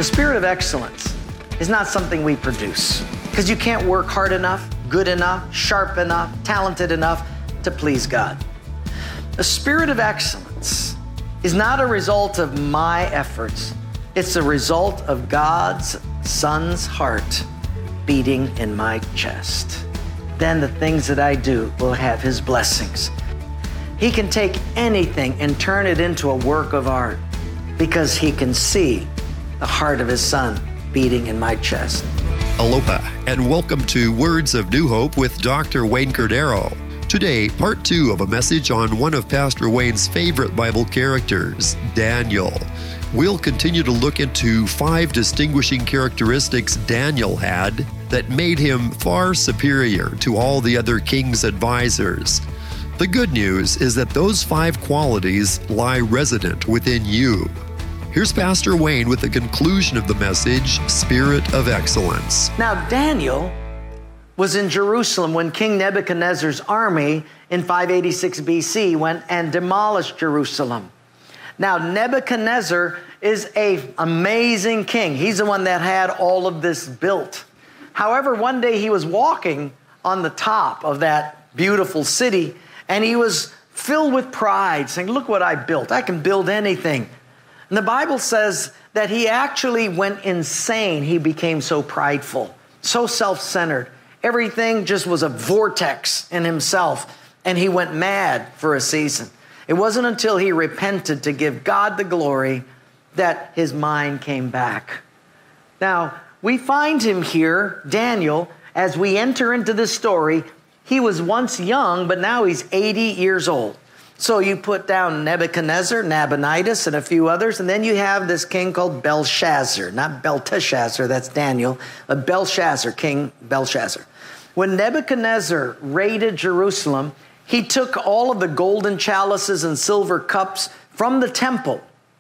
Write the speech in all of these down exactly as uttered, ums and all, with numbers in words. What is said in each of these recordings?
spirit of excellence is not something we produce, because you can't work hard enough, good enough, sharp enough, talented enough to please God. The spirit of excellence is not a result of my efforts. It's a result of God's Son's heart beating in my chest. Then the things that I do will have His blessings. He can take anything and turn it into a work of art because He can see the heart of His Son beating in my chest. Aloha, and welcome to Words of New Hope with Doctor Wayne Cordeiro. Today, part two of a message on one of Pastor Wayne's favorite Bible characters, Daniel. We'll continue to look into five distinguishing characteristics Daniel had that made him far superior to all the other king's advisors. The good news is that those five qualities lie resident within you. Here's Pastor Wayne with the conclusion of the message, Spirit of Excellence. Now, Daniel was in Jerusalem when King Nebuchadnezzar's army in five eighty-six B C went and demolished Jerusalem. Now, Nebuchadnezzar is an amazing king. He's the one that had all of this built. However, one day he was walking on the top of that beautiful city, and he was filled with pride, saying, "Look what I built. I can build anything." And the Bible says that he actually went insane. He became so prideful, so self-centered. Everything just was a vortex in himself, and he went mad for a season. It wasn't until he repented to give God the glory that his mind came back. Now, we find him here, Daniel, as we enter into this story. He was once young, but now he's eighty years old. So you put down Nebuchadnezzar, Nabonidus, and a few others, and then you have this king called Belshazzar. Not Belteshazzar, that's Daniel, but Belshazzar, King Belshazzar. When Nebuchadnezzar raided Jerusalem, he took all of the golden chalices and silver cups from the temple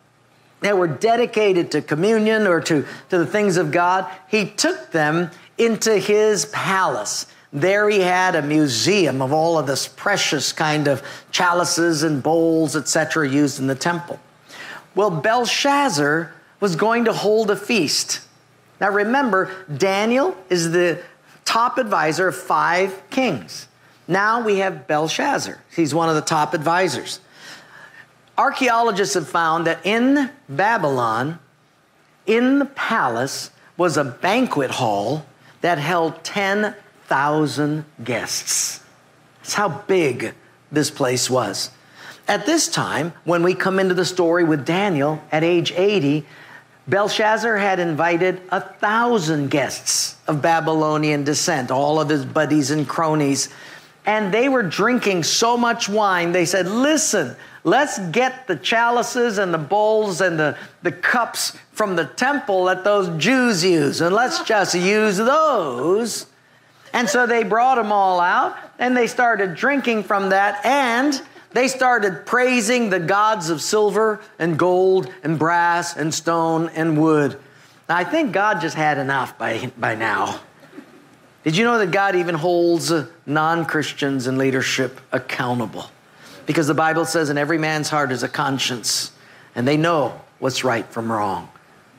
that were dedicated to communion or to, to the things of God. He took them into his palace. There he had a museum of all of this precious kind of chalices and bowls, et cetera, used in the temple. Well, Belshazzar was going to hold a feast. Now remember, Daniel is the top advisor of five kings. Now we have Belshazzar. He's one of the top advisors. Archaeologists have found that in Babylon, in the palace, was a banquet hall that held ten thousand guests. That's how big this place was. At this time, when we come into the story with Daniel at age eighty, Belshazzar had invited a thousand guests of Babylonian descent, all of his buddies and cronies, and they were drinking so much wine, they said, "Listen, let's get the chalices and the bowls and the, the cups from the temple that those Jews use, and let's just use those." And so they brought them all out, and they started drinking from that, and they started praising the gods of silver and gold and brass and stone and wood. Now, I think God just had enough by, by now. Did you know that God even holds non-Christians in leadership accountable? Because the Bible says in every man's heart is a conscience, and they know what's right from wrong.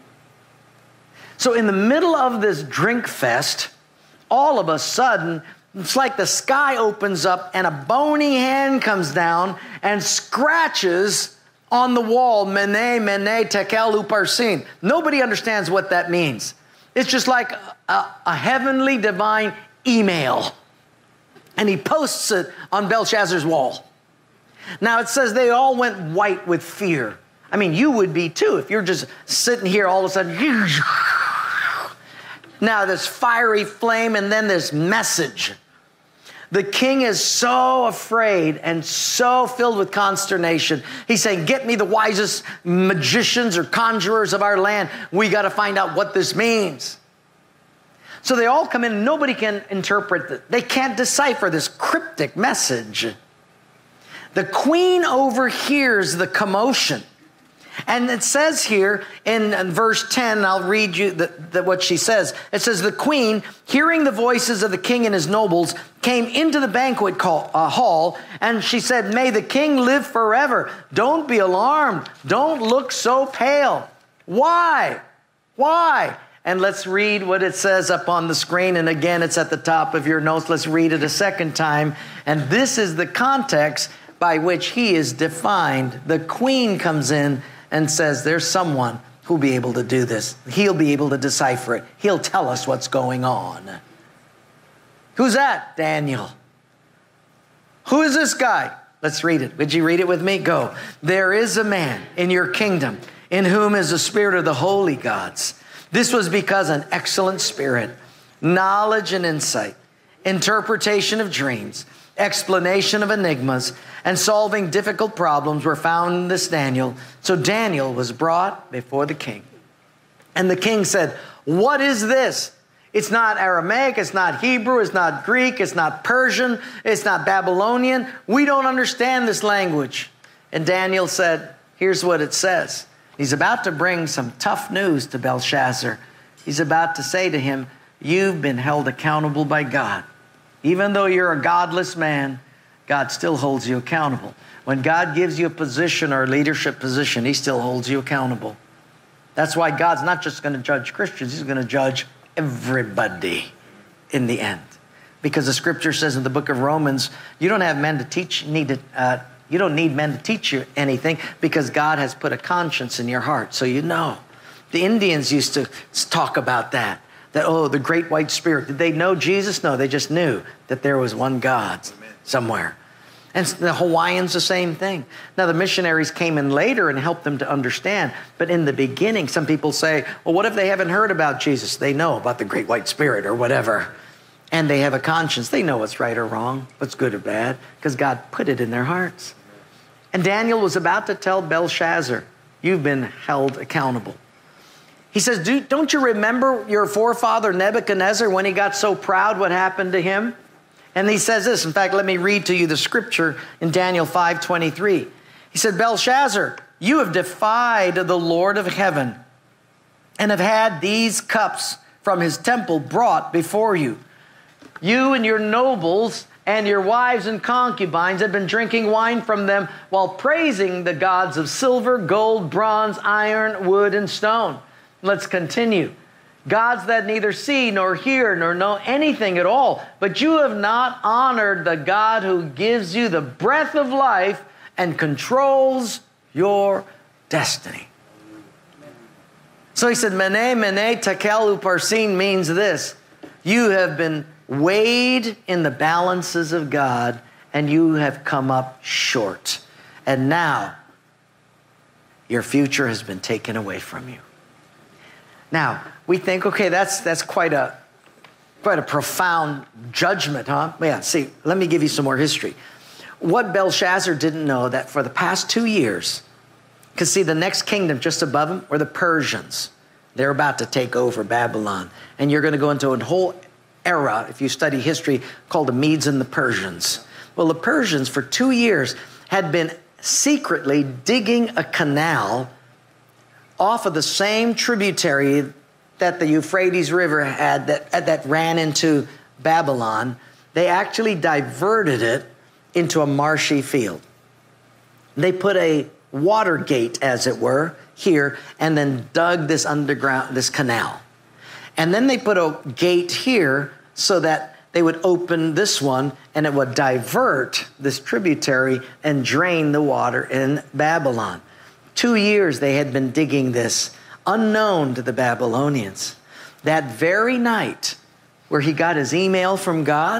So in the middle of this drink fest, all of a sudden, it's like the sky opens up and a bony hand comes down and scratches on the wall, Mene, Mene, Tekel, Uparsin. Nobody understands what that means. It's just like a, a heavenly divine email. And he posts it on Belshazzar's wall. Now it says they all went white with fear. I mean, you would be too if you're just sitting here all of a sudden. Now this fiery flame and then this message. The king is so afraid and so filled with consternation. He's saying, "Get me the wisest magicians or conjurers of our land. We got to find out what this means." So they all come in. Nobody can interpret it. They can't decipher this cryptic message. The queen overhears the commotion. And it says here in, in verse ten, I'll read you the, the, what she says. It says, "The queen, hearing the voices of the king and his nobles, came into the banquet call, uh, hall, and she said, 'May the king live forever. Don't be alarmed. Don't look so pale.' 'Why?' Why? And let's read what it says up on the screen. And again, it's at the top of your notes. Let's read it a second time. And this is the context by which he is defined. The queen comes in and says, there's someone who'll be able to do this. He'll be able to decipher it. He'll tell us what's going on. Who's that? Daniel. Who is this guy? Let's read it. Would you read it with me? Go. There is a man in your kingdom in whom is the spirit of the holy gods. This was because an excellent spirit, knowledge and insight, interpretation of dreams, explanation of enigmas, and solving difficult problems were found in this Daniel. So Daniel was brought before the king. And the king said, what is this? It's not Aramaic, it's not Hebrew, it's not Greek, it's not Persian, it's not Babylonian. We don't understand this language. And Daniel said, here's what it says. He's about to bring some tough news to Belshazzar. He's about to say to him, you've been held accountable by God. Even though you're a godless man, God still holds you accountable. When God gives you a position or a leadership position, he still holds you accountable. That's why God's not just going to judge Christians, he's going to judge everybody in the end. Because the scripture says in the book of Romans, you don't have men to teach, need to, uh, you don't need men to teach you anything because God has put a conscience in your heart. So you know. The Indians used to talk about that. That, oh, the great white spirit. Did they know Jesus? No, they just knew that there was one God somewhere. And the Hawaiians, the same thing. Now, the missionaries came in later and helped them to understand. But in the beginning, some people say, well, what if they haven't heard about Jesus? They know about the great white spirit or whatever. And they have a conscience. They know what's right or wrong, what's good or bad, because God put it in their hearts. And Daniel was about to tell Belshazzar, you've been held accountable. He says, Do, don't you remember your forefather Nebuchadnezzar when he got so proud, what happened to him? And he says this. In fact, let me read to you the scripture in Daniel five twenty-three. He said, Belshazzar, you have defied the Lord of heaven and have had these cups from his temple brought before you. You and your nobles and your wives and concubines have been drinking wine from them while praising the gods of silver, gold, bronze, iron, wood, and stone. Let's continue. Gods that neither see nor hear nor know anything at all, but you have not honored the God who gives you the breath of life and controls your destiny. So he said, Mene, Mene, Tekel, Uparsin means this. You have been weighed in the balances of God and you have come up short. And now your future has been taken away from you. Now, we think, okay, that's that's quite a quite a profound judgment, huh? Yeah, see, let me give you some more history. What Belshazzar didn't know that for the past two years, because see, the next kingdom just above him were the Persians. They're about to take over Babylon. And you're going to go into a whole era, if you study history, called the Medes and the Persians. Well, the Persians for two years had been secretly digging a canal off of the same tributary that the Euphrates River had that, that ran into Babylon. They actually diverted it into a marshy field. They put a water gate, as it were, here, and then dug this underground, this canal. And then they put a gate here so that they would open this one and it would divert this tributary and drain the water in Babylon. Two years they had been digging this, unknown to the Babylonians. That very night where he got his email from God,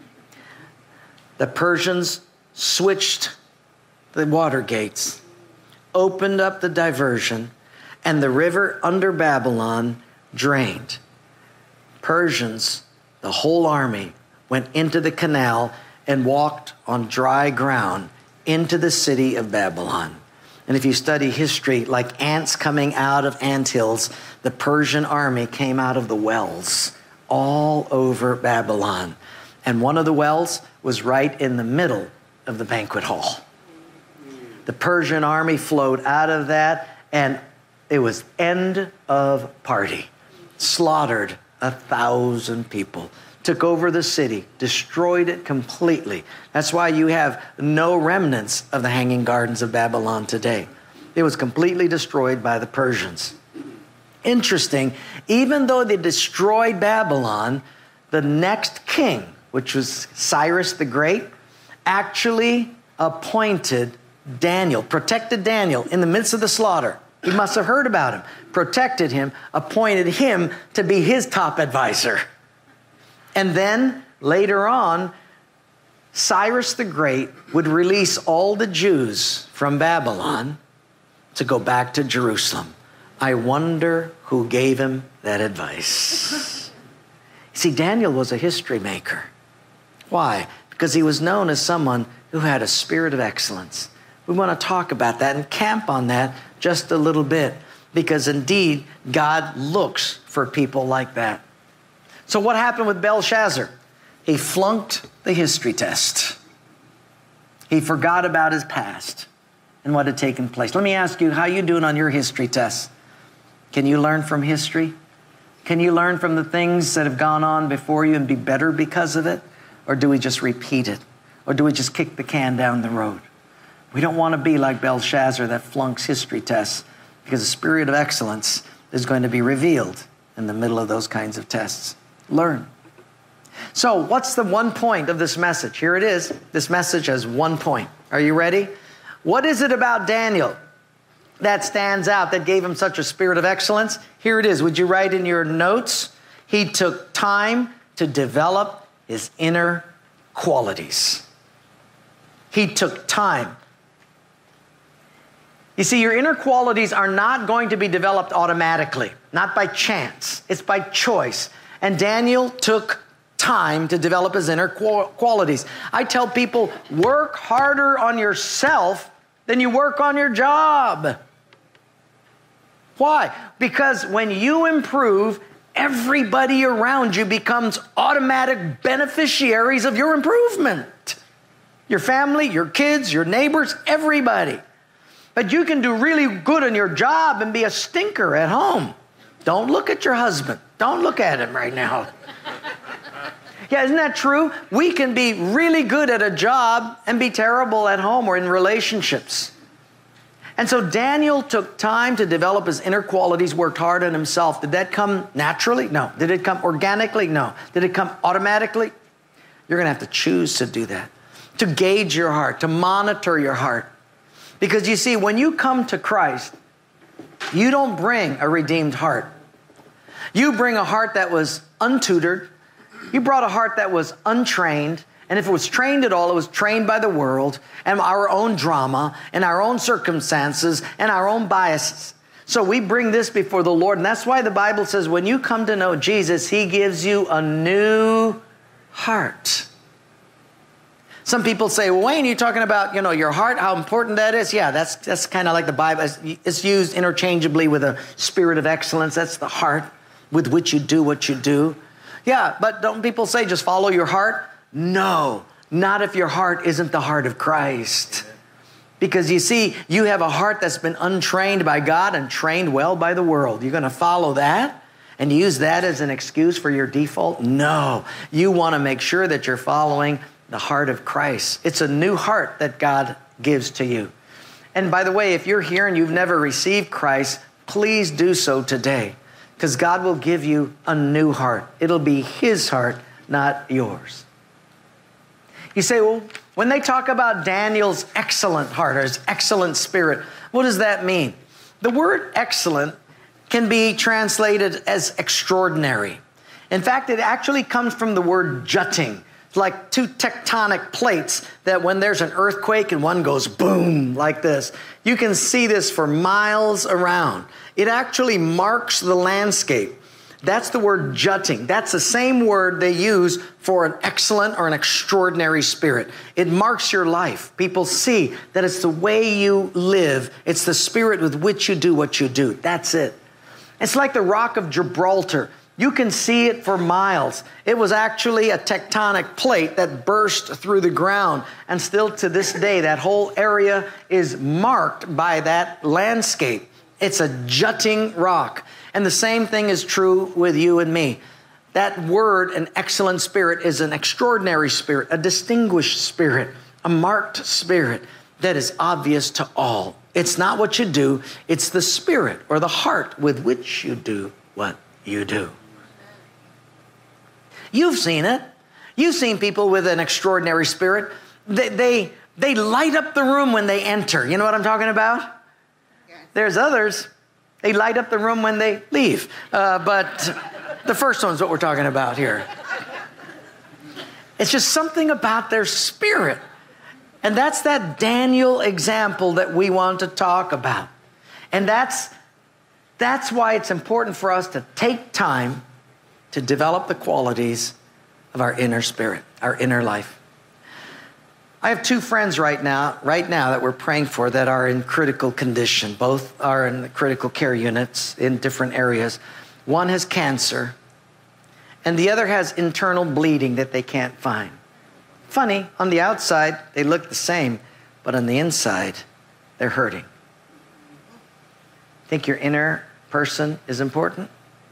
the Persians switched the water gates, opened up the diversion, and the river under Babylon drained. Persians, the whole army, went into the canal and walked on dry ground into the city of Babylon. And if you study history, like ants coming out of anthills, the Persian army came out of the wells all over Babylon. And one of the wells was right in the middle of the banquet hall. The Persian army flowed out of that, and it was end of party. Slaughtered a thousand people. Took over the city, destroyed it completely. That's why you have no remnants of the Hanging Gardens of Babylon today. It was completely destroyed by the Persians. interesting. Even though they destroyed Babylon, the next king, which was Cyrus the Great, actually appointed Daniel, protected Daniel in the midst of the slaughter. He must have heard about him, protected him, appointed him to be his top advisor. And then later on, Cyrus the Great would release all the Jews from Babylon to go back to Jerusalem. I wonder who gave him that advice. See, Daniel was a history maker. Why? Because he was known as someone who had a spirit of excellence. We want to talk about that and camp on that just a little bit, because indeed, God looks for people like that. So what happened with Belshazzar? He flunked the history test. He forgot about his past and what had taken place. Let me ask you, how you doing on your history test? Can you learn from history? Can you learn from the things that have gone on before you and be better because of it? Or do we just repeat it? Or do we just kick the can down the road? We don't want to be like Belshazzar that flunks history tests, because the spirit of excellence is going to be revealed in the middle of those kinds of tests. Learn. So what's the one point of this message? Here it is. This message has one point. Are you ready? What is it about Daniel that stands out, that gave him such a spirit of excellence? Here it is. Would you write in your notes? He took time to develop his inner qualities. He took time. You see, your inner qualities are not going to be developed automatically, not by chance. It's by choice. And Daniel took time to develop his inner qualities. I tell people, work harder on yourself than you work on your job. Why? Because when you improve, everybody around you becomes automatic beneficiaries of your improvement. Your family, your kids, your neighbors, everybody. But you can do really good in your job and be a stinker at home. Don't look at your husband. Don't look at him right now. Yeah, isn't that true? We can be really good at a job and be terrible at home or in relationships. And so Daniel took time to develop his inner qualities, worked hard on himself. Did that come naturally? No. Did it come organically? No. Did it come automatically? You're going to have to choose to do that, to gauge your heart, to monitor your heart. Because you see, when you come to Christ, you don't bring a redeemed heart. You bring a heart that was untutored. You brought a heart that was untrained. And if it was trained at all, it was trained by the world and our own drama and our own circumstances and our own biases. So we bring this before the Lord. And that's why the Bible says when you come to know Jesus, He gives you a new heart. Some people say, well, Wayne, you're talking about, you know, your heart, how important that is. Yeah, that's that's kind of like the Bible. It's used interchangeably with a spirit of excellence. That's the heart with which you do what you do. Yeah, but don't people say just follow your heart? No, not if your heart isn't the heart of Christ. Because you see, you have a heart that's been untrained by God and trained well by the world. You're going to follow that and use that as an excuse for your default? No, you want to make sure that you're following the heart of Christ. It's a new heart that God gives to you. And by the way, if you're here and you've never received Christ, please do so today, because God will give you a new heart. It'll be His heart, not yours. You say, well, when they talk about Daniel's excellent heart or his excellent spirit, what does that mean? The word excellent can be translated as extraordinary. In fact, it actually comes from the word jutting. Like two tectonic plates that when there's an earthquake and one goes boom like this, you can see this for miles around. It actually marks the landscape. That's the word jutting. That's the same word they use for an excellent or an extraordinary spirit. It marks your life. People see that it's the way you live. It's the spirit with which you do what you do. That's it. It's like the Rock of Gibraltar. You can see it for miles. It was actually a tectonic plate that burst through the ground. And still to this day, that whole area is marked by that landscape. It's a jutting rock. And the same thing is true with you and me. That word, an excellent spirit, is an extraordinary spirit, a distinguished spirit, a marked spirit that is obvious to all. It's not what you do, it's the spirit or the heart with which you do what you do. You've seen it. You've seen people with an extraordinary spirit. They, they, they light up the room when they enter. You know what I'm talking about? Yes. There's others, they light up the room when they leave. Uh, but the first one's what we're talking about here. It's just something about their spirit. And that's that Daniel example that we want to talk about. And that's, that's why it's important for us to take time to develop the qualities of our inner spirit, our inner life. I have two friends right now, right now that we're praying for that are in critical condition. Both are in the critical care units in different areas. One has cancer, and the other has internal bleeding that they can't find. Funny, on the outside, they look the same, but on the inside, they're hurting. Think your inner person is important?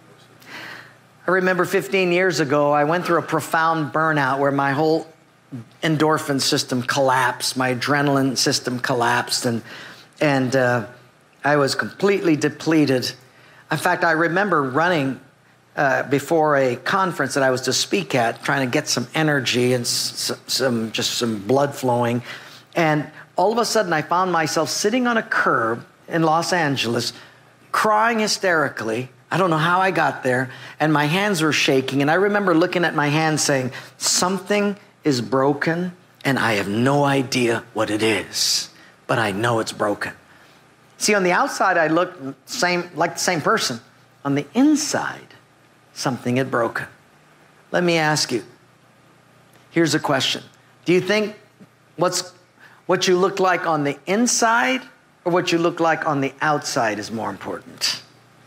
I remember fifteen years ago, I went through a profound burnout where my whole endorphin system collapsed, my adrenaline system collapsed, and, and uh, I was completely depleted. In fact, I remember running uh, before a conference that I was to speak at, trying to get some energy and s- some just some blood flowing. And all of a sudden, I found myself sitting on a curb in Los Angeles, crying hysterically. I don't know how I got there, and my hands were shaking. And I remember looking at my hands saying, something is broken, and I have no idea what it is, but I know it's broken. See, on the outside, I looked same, like the same person. On the inside, something had broken. Let me ask you, here's a question. Do you think what's, what you look like on the inside or what you look like on the outside is more important?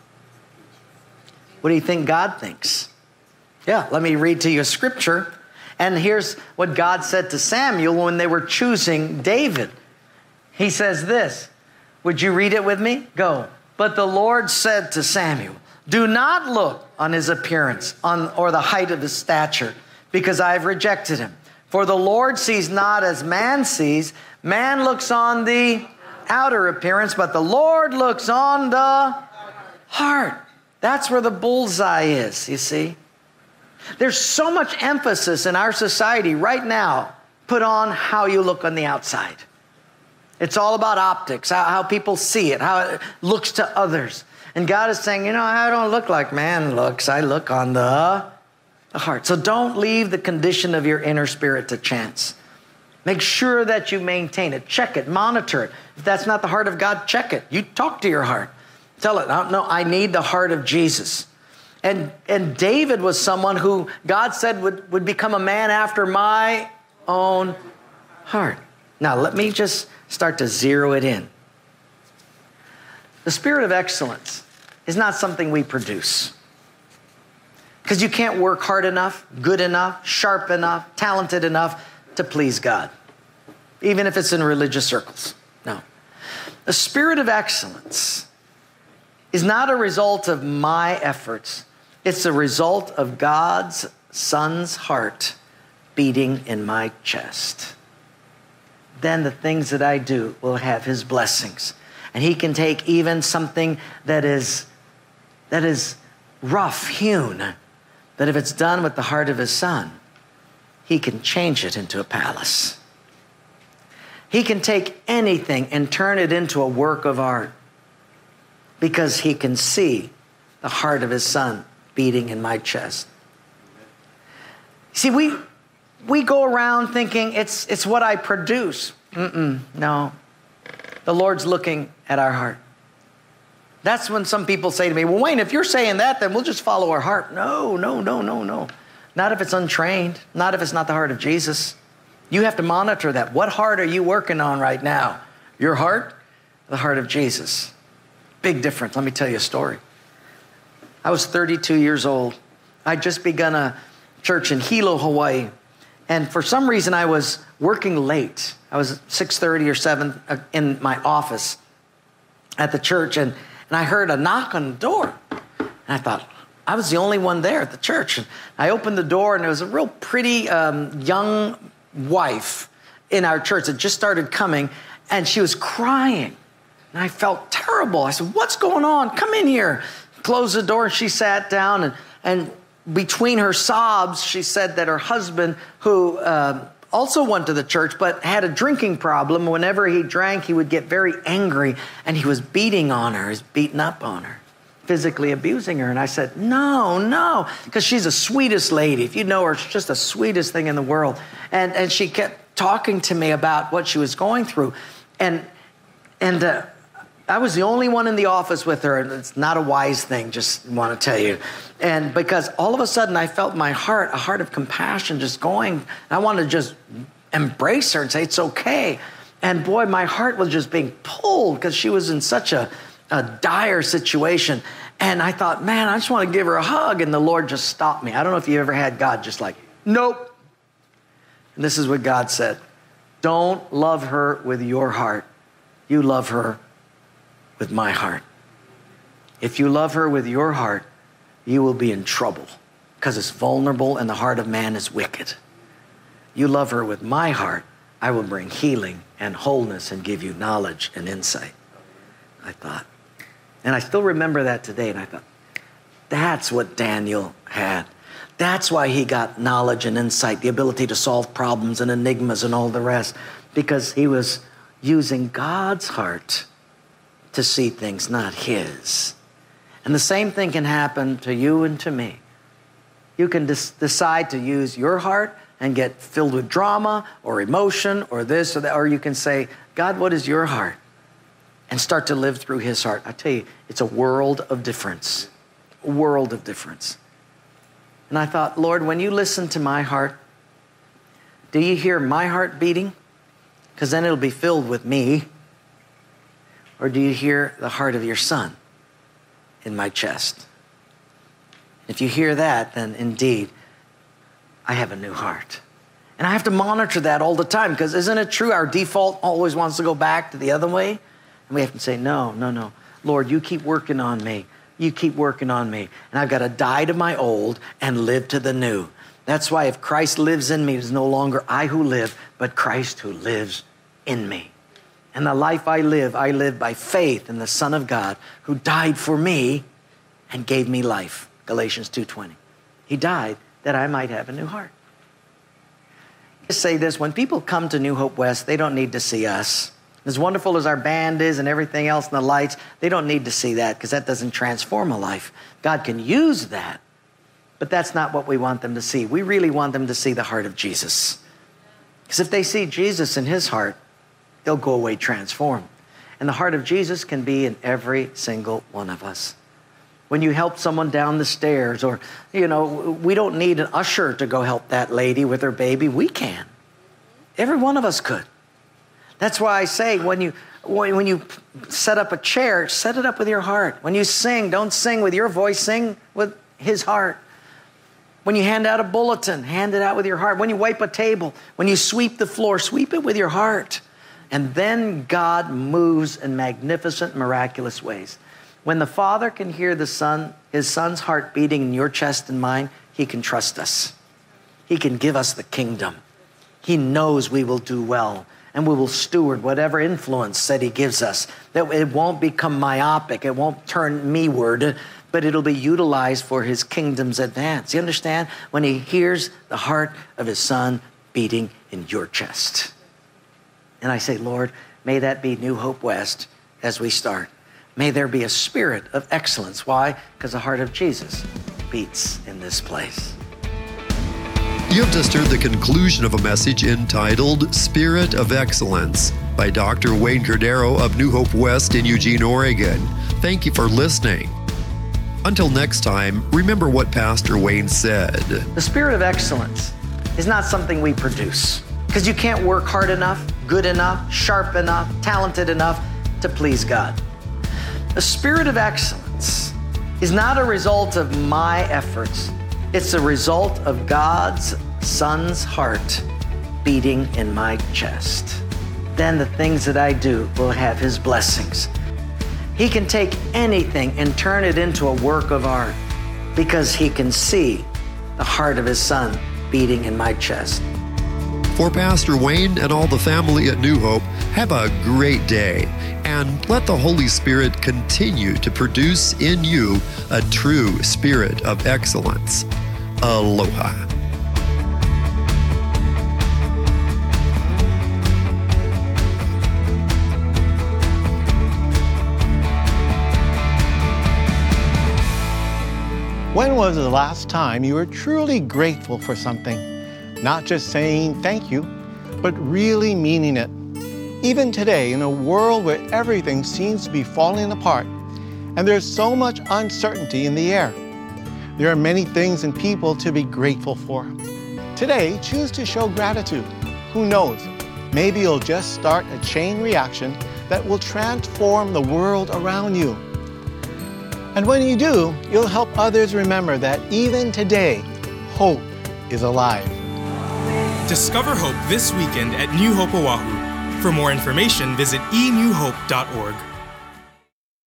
What do you think God thinks? Yeah, let me read to you a scripture. And here's what God said to Samuel when they were choosing David. He says this. Would you read it with me? Go. But the Lord said to Samuel, do not look on his appearance on, or the height of his stature, because I have rejected him. For the Lord sees not as man sees. Man looks on the outer appearance, but the Lord looks on the heart. That's where the bullseye is, you see. There's so much emphasis in our society right now put on how you look on the outside. It's all about optics, how, how people see it, how it looks to others. And God is saying, you know, I don't look like man looks. I look on the, the heart. So don't leave the condition of your inner spirit to chance. Make sure that you maintain it. Check it. Monitor it. If that's not the heart of God, check it. You talk to your heart. Tell it, no, I need the heart of Jesus. And, and David was someone who God said would, would become a man after my own heart. Now, let me just start to zero it in. The spirit of excellence is not something we produce. Because you can't work hard enough, good enough, sharp enough, talented enough to please God. Even if it's in religious circles. No. The spirit of excellence is not a result of my efforts. It's a result of God's Son's heart beating in my chest. Then the things that I do will have his blessings. And he can take even something that is, that is rough-hewn, but if it's done with the heart of his Son, he can change it into a palace. He can take anything and turn it into a work of art, because he can see the heart of his Son beating in my chest. See, we we go around thinking it's it's what I produce. Mm-mm, no. The Lord's looking at our heart. That's when some people say to me, well, Wayne, if you're saying that, then we'll just follow our heart. No, no, no, no, no. Not if it's untrained. Not if it's not the heart of Jesus. You have to monitor that. What heart are you working on right now? Your heart? The heart of Jesus. Big difference. Let me tell you a story. I was thirty-two years old. I'd just begun a church in Hilo, Hawaii. And for some reason, I was working late. I was six thirty or seven in my office at the church. And, and I heard a knock on the door. And I thought, I was the only one there at the church. And I opened the door, and there was a real pretty um, young wife in our church that just started coming. And she was crying. And I felt terrible. I said, what's going on? Come in here. Closed the door, and she sat down, and, and between her sobs, she said that her husband, who uh, also went to the church, but had a drinking problem. Whenever he drank, he would get very angry, and he was beating on her, he's beating up on her, physically abusing her. And I said, no, no, because she's the sweetest lady. If you know her, she's just the sweetest thing in the world. And, and she kept talking to me about what she was going through. And, and uh, I was the only one in the office with her, and it's not a wise thing, just want to tell you. And because all of a sudden I felt my heart, a heart of compassion just going. I wanted to just embrace her and say, it's okay. And boy, my heart was just being pulled because she was in such a, a dire situation. And I thought, man, I just want to give her a hug. And the Lord just stopped me. I don't know if you ever had God just like, nope. And this is what God said. Don't love her with your heart. You love her with my heart. If you love her with your heart, you will be in trouble because it's vulnerable and the heart of man is wicked. You love her with my heart, I will bring healing and wholeness and give you knowledge and insight. I thought, and I still remember that today, and I thought, that's what Daniel had. That's why he got knowledge and insight, the ability to solve problems and enigmas and all the rest, because he was using God's heart to see things, not his. And the same thing can happen to you and to me. You can des- decide to use your heart and get filled with drama or emotion or this or that, or you can say, God, what is your heart? And start to live through his heart. I tell you, it's a world of difference, a world of difference. And I thought, Lord, when you listen to my heart, do you hear my heart beating? Because then it'll be filled with me. Or do you hear the heart of your son in my chest? If you hear that, then indeed, I have a new heart. And I have to monitor that all the time, because isn't it true? Our default always wants to go back to the other way. And we have to say, no, no, no. Lord, you keep working on me. You keep working on me. And I've got to die to my old and live to the new. That's why if Christ lives in me, it is no longer I who live, but Christ who lives in me. And the life I live, I live by faith in the Son of God who died for me and gave me life. Galatians two twenty. He died that I might have a new heart. Just say this, when people come to New Hope West, they don't need to see us. As wonderful as our band is and everything else and the lights, they don't need to see that because that doesn't transform a life. God can use that, but that's not what we want them to see. We really want them to see the heart of Jesus. Because if they see Jesus in his heart, they'll go away transformed. And the heart of Jesus can be in every single one of us. When you help someone down the stairs, or, you know, we don't need an usher to go help that lady with her baby. We can. Every one of us could. That's why I say when you, when you set up a chair, set it up with your heart. When you sing, don't sing with your voice, sing with his heart. When you hand out a bulletin, hand it out with your heart. When you wipe a table, when you sweep the floor, sweep it with your heart. And then God moves in magnificent, miraculous ways. When the Father can hear the Son, his Son's heart beating in your chest and mine, he can trust us. He can give us the kingdom. He knows we will do well, and we will steward whatever influence that he gives us. That it won't become myopic, it won't turn me-ward, but it'll be utilized for his kingdom's advance. You understand? When he hears the heart of his Son beating in your chest. And I say, Lord, may that be New Hope West as we start. May there be a spirit of excellence. Why? Because the heart of Jesus beats in this place. You have just heard the conclusion of a message entitled Spirit of Excellence by Doctor Wayne Cordeiro of New Hope West in Eugene, Oregon. Thank you for listening. Until next time, remember what Pastor Wayne said. The spirit of excellence is not something we produce, because you can't work hard enough, good enough, sharp enough, talented enough to please God. The spirit of excellence is not a result of my efforts. It's a result of God's Son's heart beating in my chest. Then the things that I do will have his blessings. He can take anything and turn it into a work of art because he can see the heart of his Son beating in my chest. For Pastor Wayne and all the family at New Hope, Have a great day, and let the Holy Spirit continue to produce in you a true spirit of excellence. Aloha. When was the last time you were truly grateful for something? Not just saying thank you, but really meaning it. Even today, in a world where everything seems to be falling apart, and there's so much uncertainty in the air, there are many things and people to be grateful for. Today, choose to show gratitude. Who knows? Maybe you'll just start a chain reaction that will transform the world around you. And when you do, you'll help others remember that even today, hope is alive. Discover hope this weekend at New Hope Oahu. For more information, visit e new hope dot org.